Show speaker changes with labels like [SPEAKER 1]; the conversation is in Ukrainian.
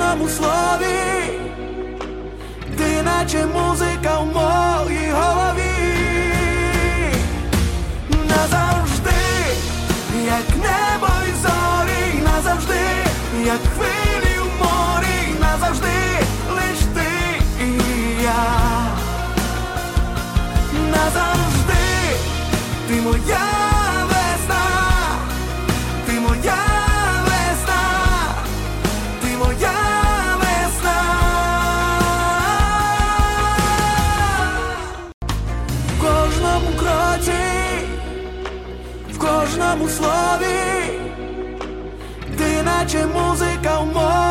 [SPEAKER 1] кожному слові, ти наче музика в моїй голові. Назавжди, як небо і зорі, назавжди, як хвилі в морі, назавжди лиш ти і я. Назавжди, ти моя весна, ти моя весна, ти моя весна. В кожному кроці, в кожному слові, ти наче музика в морі.